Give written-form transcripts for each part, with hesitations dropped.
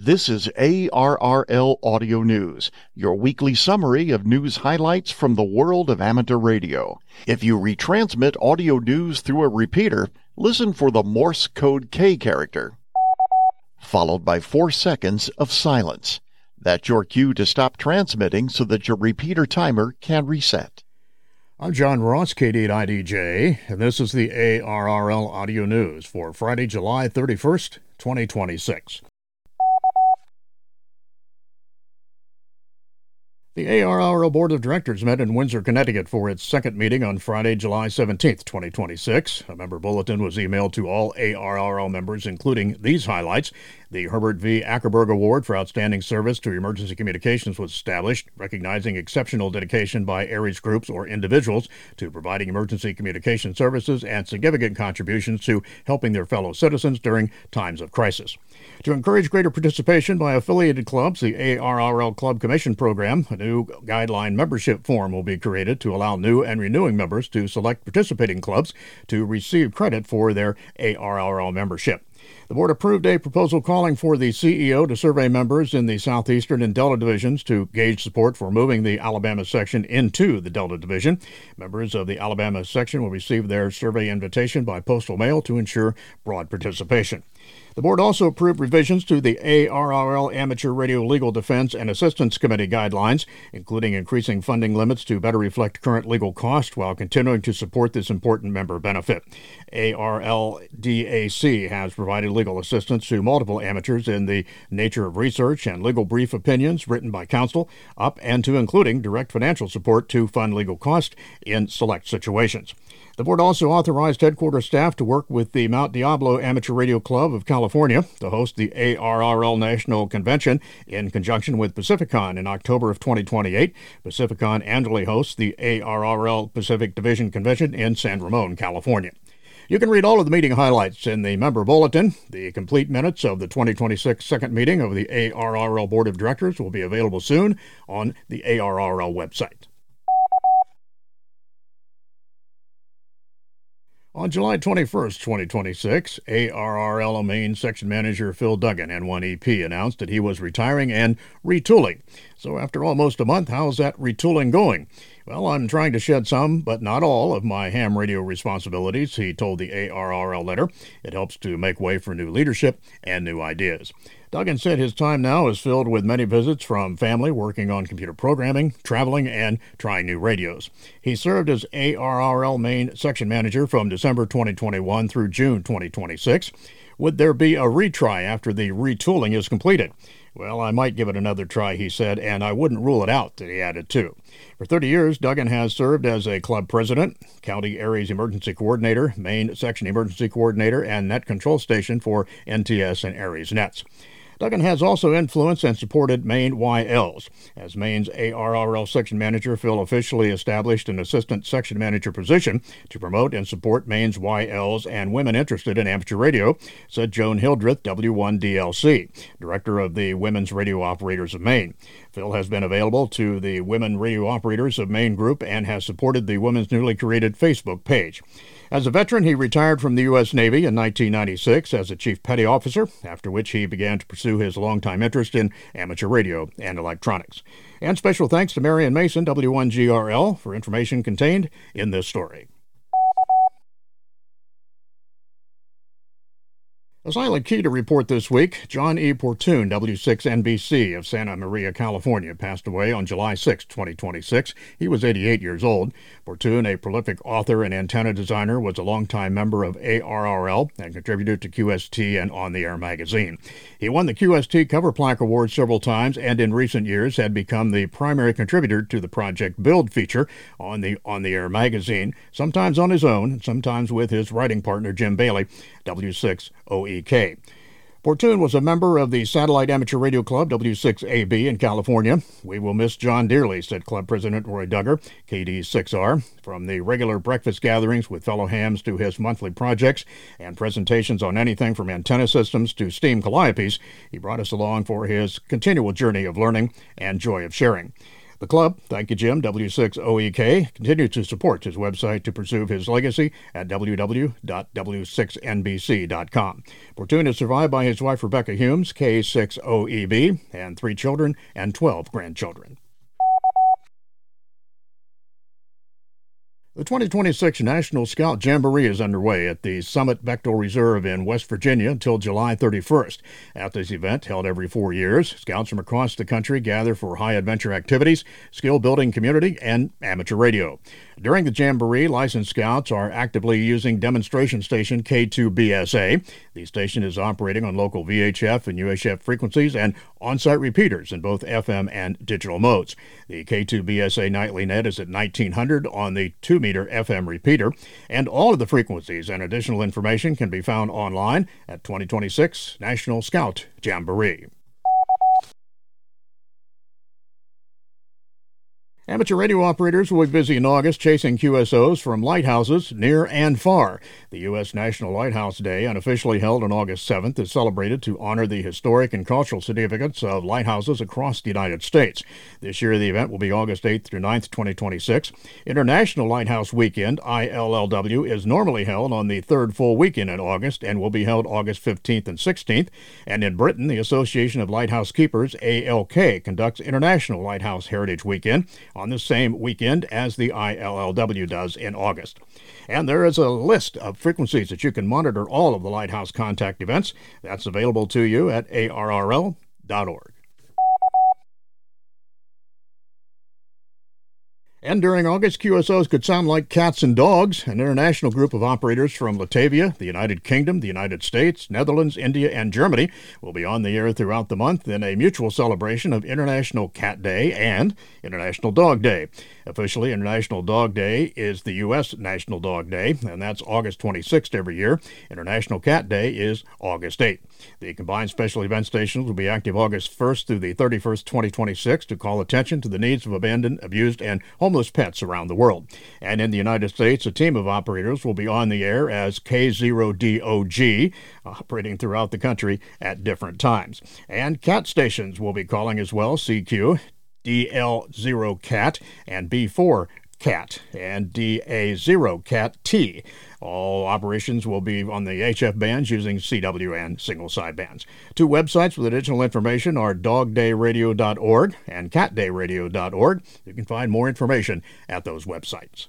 This is ARRL Audio News, your weekly summary of news highlights from the world of amateur radio. If you retransmit audio news through a repeater, listen for the Morse code K character, followed by 4 seconds of silence. That's your cue to stop transmitting so that your repeater timer can reset. I'm John Ross, KD8IDJ, and this is the ARRL Audio News for Friday, July 31st, 2026. The ARRL Board of Directors met in Windsor, Connecticut for its second meeting on Friday, July 17th, 2026. A member bulletin was emailed to all ARRL members, including these highlights. The Herbert V. Ackerberg Award for Outstanding Service to Emergency Communications was established, recognizing exceptional dedication by ARES groups or individuals to providing emergency communication services and significant contributions to helping their fellow citizens during times of crisis. To encourage greater participation by affiliated clubs, the ARRL Club Commission Program, a new guideline membership form will be created to allow new and renewing members to select participating clubs to receive credit for their ARRL membership. The board approved a proposal calling for the CEO to survey members in the Southeastern and Delta divisions to gauge support for moving the Alabama section into the Delta division. Members of the Alabama section will receive their survey invitation by postal mail to ensure broad participation. The board also approved revisions to the ARRL Amateur Radio Legal Defense and Assistance Committee guidelines, including increasing funding limits to better reflect current legal costs while continuing to support this important member benefit. ARLDAC has provided legal assistance to multiple amateurs in the nature of research and legal brief opinions written by counsel, up and to including direct financial support to fund legal costs in select situations. The board also authorized headquarters staff to work with the Mount Diablo Amateur Radio Club of California to host the ARRL National Convention in conjunction with Pacificon in October of 2028. Pacificon annually hosts the ARRL Pacific Division Convention in San Ramon, California. You can read all of the meeting highlights in the member bulletin. The complete minutes of the 2026 second meeting of the ARRL Board of Directors will be available soon on the ARRL website. On July 21st, 2026, ARRL Maine Section Manager Phil Duggan, N1EP, announced that he was retiring and retooling. So after almost a month, how's that retooling going? Well, I'm trying to shed some, but not all, of my ham radio responsibilities, he told the ARRL letter. It helps to make way for new leadership and new ideas. Duggan said his time now is filled with many visits from family working on computer programming, traveling, and trying new radios. He served as ARRL Maine Section Manager from December 2021 through June 2026. Would there be a retry after the retooling is completed? Well, I might give it another try, he said, and I wouldn't rule it out, he added too. For 30 years, Duggan has served as a club president, County ARES Emergency Coordinator, Maine Section Emergency Coordinator, and Net Control Station for NTS and ARES Nets. Duggan has also influenced and supported Maine YLs. As Maine's ARRL Section Manager, Phil officially established an Assistant Section Manager position to promote and support Maine's YLs and women interested in amateur radio, said Joan Hildreth, W1DLC, Director of the Women's Radio Operators of Maine. Phil has been available to the Women Radio Operators of Maine group and has supported the women's newly created Facebook page. As a veteran, he retired from the U.S. Navy in 1996 as a Chief Petty Officer, after which he began to pursue his longtime interest in amateur radio and electronics. And special thanks to Marion Mason, W1GRL, for information contained in this story. A silent key to report this week, John E. Portune, W6NBC of Santa Maria, California, passed away on July 6, 2026. He was 88 years old. Portune, a prolific author and antenna designer, was a longtime member of ARRL and contributed to QST and On the Air magazine. He won the QST Cover Plaque Award several times and in recent years had become the primary contributor to the Project Build feature on the Air magazine, sometimes on his own, sometimes with his writing partner Jim Bailey, W6OEK. Portune was a member of the Satellite Amateur Radio Club, W6AB, in California. We will miss John dearly, said Club President Roy Duggar, KD6R. From the regular breakfast gatherings with fellow hams to his monthly projects and presentations on anything from antenna systems to steam calliopes, he brought us along for his continual journey of learning and joy of sharing. The club, thank you, Jim, W6OEK, continues to support his website to preserve his legacy at www.w6nbc.com. Fortune is survived by his wife, Rebecca Humes, K6OEB, and 3 children and 12 grandchildren. The 2026 National Scout Jamboree is underway at the Summit Bechtel Reserve in West Virginia until July 31st. At this event, held every 4 years, scouts from across the country gather for high-adventure activities, skill-building community, and amateur radio. During the Jamboree, licensed scouts are actively using demonstration station K2BSA. The station is operating on local VHF and UHF frequencies and on-site repeaters in both FM and digital modes. The K2BSA nightly net is at 1900 on the 2-meter FM repeater, and all of the frequencies and additional information can be found online at 2026 National Scout Jamboree. Amateur radio operators will be busy in August chasing QSOs from lighthouses near and far. The U.S. National Lighthouse Day, unofficially held on August 7th, is celebrated to honor the historic and cultural significance of lighthouses across the United States. This year, the event will be August 8th through 9th, 2026. International Lighthouse Weekend, ILLW, is normally held on the third full weekend in August and will be held August 15th and 16th. And in Britain, the Association of Lighthouse Keepers, ALK, conducts International Lighthouse Heritage Weekend on the same weekend as the ILLW does in August. And there is a list of frequencies that you can monitor all of the Lighthouse Contact events. That's available to you at arrl.org. And during August, QSOs could sound like cats and dogs. An international group of operators from Latvia, the United Kingdom, the United States, Netherlands, India, and Germany will be on the air throughout the month in a mutual celebration of International Cat Day and International Dog Day. Officially, International Dog Day is the U.S. National Dog Day, and that's August 26th every year. International Cat Day is August 8th. The combined special event stations will be active August 1st through the 31st, 2026, to call attention to the needs of abandoned, abused, and homeless pets around the world. And in the United States, a team of operators will be on the air as K0DOG, operating throughout the country at different times. And cat stations will be calling as well, CQ, DL0CAT, and B4 CAT, and DA0 CAT T. All operations will be on the HF bands using CW and single sidebands. 2 websites with additional information are dogdayradio.org and catdayradio.org. You can find more information at those websites.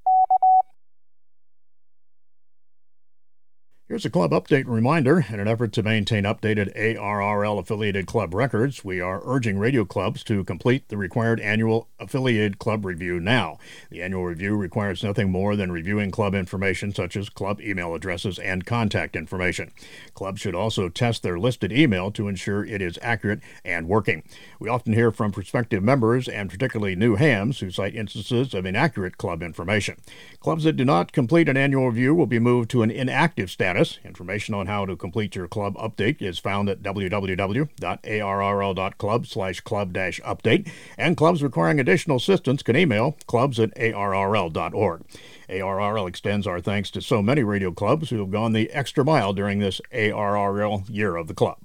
Here's a club update reminder. In an effort to maintain updated ARRL-affiliated club records, we are urging radio clubs to complete the required annual affiliated club review now. The annual review requires nothing more than reviewing club information such as club email addresses and contact information. Clubs should also test their listed email to ensure it is accurate and working. We often hear from prospective members, and particularly new hams, who cite instances of inaccurate club information. Clubs that do not complete an annual review will be moved to an inactive status. Information on how to complete your club update is found at www.arrl.club/club-update, and clubs requiring additional assistance can email clubs@arrl.org. ARRL extends our thanks to so many radio clubs who have gone the extra mile during this ARRL Year of the Club.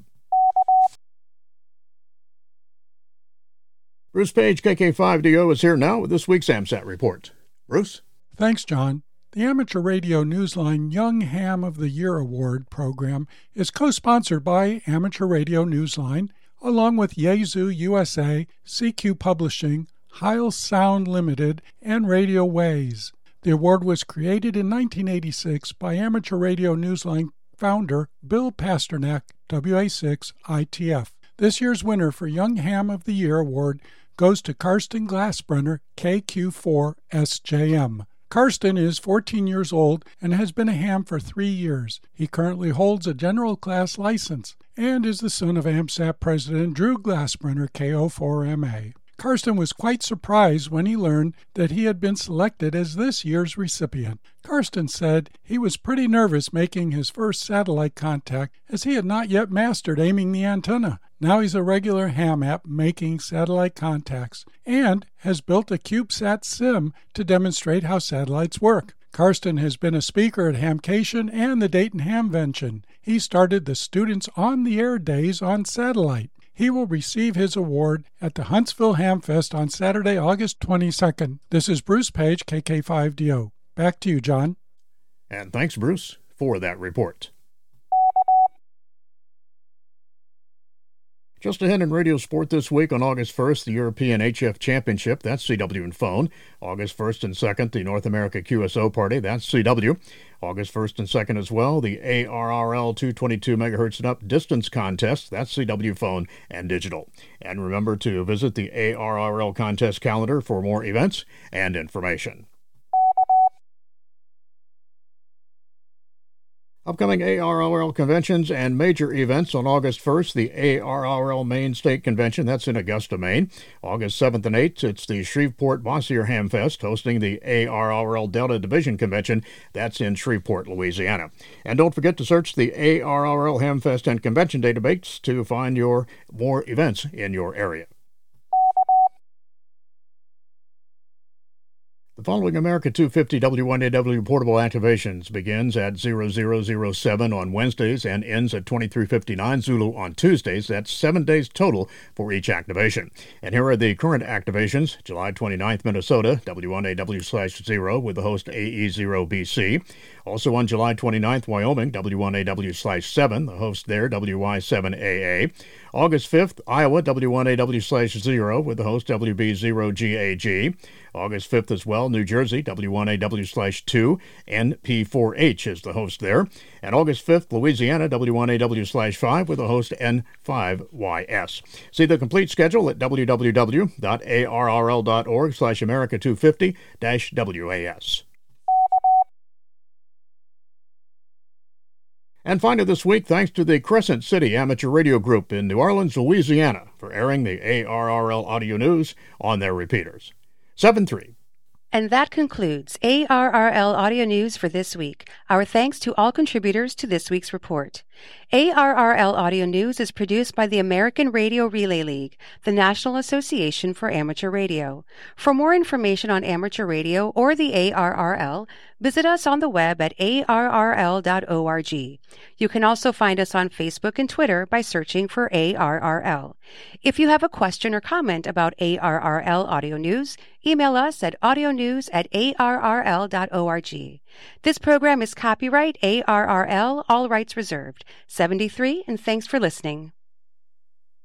Bruce Page, KK5DO, is here now with this week's AMSAT report. Bruce? Thanks, John. The Amateur Radio Newsline Young Ham of the Year Award program is co-sponsored by Amateur Radio Newsline, along with Yaesu USA, CQ Publishing, Heil Sound Limited, and Radio Ways. The award was created in 1986 by Amateur Radio Newsline founder Bill Pasternak, WA6 ITF. This year's winner for Young Ham of the Year Award goes to Karsten Glassbrenner, KQ4 SJM. Karsten is 14 years old and has been a ham for 3 years. He currently holds a general class license and is the son of AMSAT President Drew Glassbrenner, KO4MA. Karsten was quite surprised when he learned that he had been selected as this year's recipient. Karsten said he was pretty nervous making his first satellite contact as he had not yet mastered aiming the antenna. Now he's a regular ham app making satellite contacts and has built a CubeSat sim to demonstrate how satellites work. Karsten has been a speaker at Hamcation and the Dayton Hamvention. He started the Students on the Air Days on satellite. He will receive his award at the Huntsville Hamfest on Saturday, August 22nd. This is Bruce Page, KK5DO. Back to you, John. And thanks, Bruce, for that report. Just ahead in radio sport this week on August 1st, the European HF Championship, that's CW and phone. August 1st and 2nd, the North America QSO Party, that's CW. August 1st and 2nd as well, the ARRL 222 MHz and up distance contest, that's CW phone and digital. And remember to visit the ARRL contest calendar for more events and information. Upcoming ARRL conventions and major events on August 1st, the ARRL Maine State Convention, that's in Augusta, Maine. August 7th and 8th, it's the Shreveport-Bossier Hamfest, hosting the ARRL Delta Division Convention, that's in Shreveport, Louisiana. And don't forget to search the ARRL Hamfest and Convention database to find your more events in your area. The following America 250 W1AW portable activations begins at 0007 on Wednesdays and ends at 2359 Zulu on Tuesdays. That's 7 days total for each activation. And here are the current activations. July 29th, Minnesota, W1AW/0 with the host AE0BC. Also on July 29th, Wyoming, W1AW/7, the host there, WY7AA. August 5th, Iowa, W1AW/0 with the host WB0GAG. August 5th as well, New Jersey, W1AW/2, NP4H is the host there. And August 5th, Louisiana, W1AW/5 with the host N5YS. See the complete schedule at www.arrl.org/America250-WAS. And finally this week, thanks to the Crescent City Amateur Radio Group in New Orleans, Louisiana, for airing the ARRL audio news on their repeaters. 7-3. And that concludes ARRL Audio News for this week. Our thanks to all contributors to this week's report. ARRL Audio News is produced by the American Radio Relay League, the National Association for Amateur Radio. For more information on amateur radio or the ARRL, visit us on the web at arrl.org. You can also find us on Facebook and Twitter by searching for ARRL. If you have a question or comment about ARRL Audio News, email us at audionews@arrl.org. This program is copyright ARRL, all rights reserved. 73, and thanks for listening.